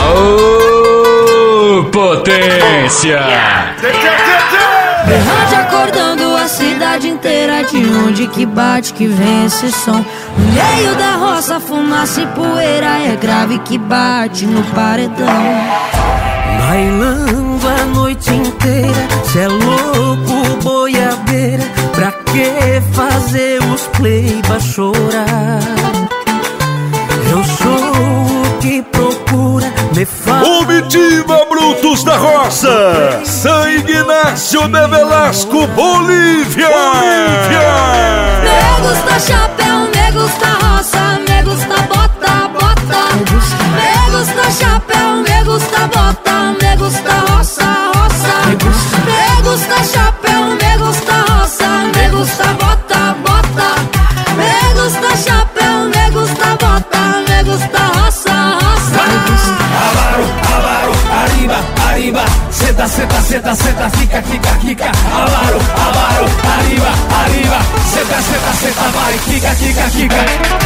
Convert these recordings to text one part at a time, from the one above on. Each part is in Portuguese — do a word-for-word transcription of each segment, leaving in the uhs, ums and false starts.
Ô, potência! Berrante acordando a cidade inteira. De onde que bate que vem esse som? No meio da roça, fumaça e poeira. É grave que bate no paredão. Bailando a noite inteira, cê é louco, boiadeira. Pra que fazer os pleiba chorar? Eu sou o que procura, me fala. Comitiva Brutos da Roça, São Ignácio de Velasco, Bolívia. Bolívia. Me gusta chapéu, me gusta roça, me gusta bota, bota. Me gusta chapéu, me gusta bota, me gusta roça, roça. Me gusta chapéu, me gusta roça, me gusta bota, bota. Me gusta chapéu, me gusta bota, me gusta roça, roça. Avaro, avaro, arriba, arriba. Seta, seta, seta, seta, fica, fica, fica. Avaro, avaro, arriba, arriba. Seta, seta, seta, vai, fica, fica, fica.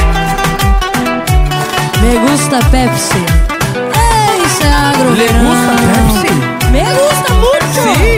Me gusta Pepsi. Ei, isso é agro. Me gusta Pepsi? Me gusta muito. Sim.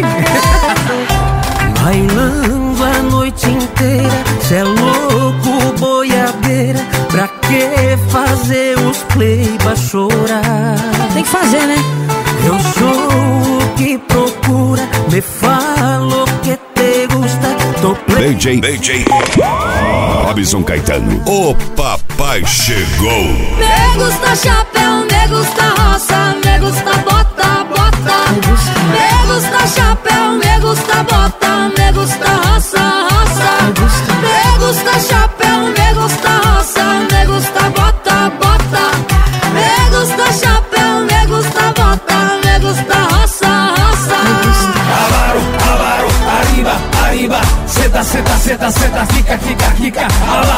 Bailando a noite inteira, cê é louco, boiadeira. Pra que fazer os pleiba chorar? Tem que fazer, né? Eu sou o que procura, me fala o que te gusta. Tô play... B J, B J Robson Caetano, o papai chegou. Me gusta chapéu, me gusta roça, me gusta bota, bota. Me gusta chapéu, me gusta bota, me gusta roça, roça. Me gusta chapéu, me gusta roça, me gusta bota, bota. Me gusta chapéu, me gusta bota, me gusta roça, roça. Avaro, avaro, arriba, arriba. Seta, seta, seta, seta, fica, fica, fica. Avaro,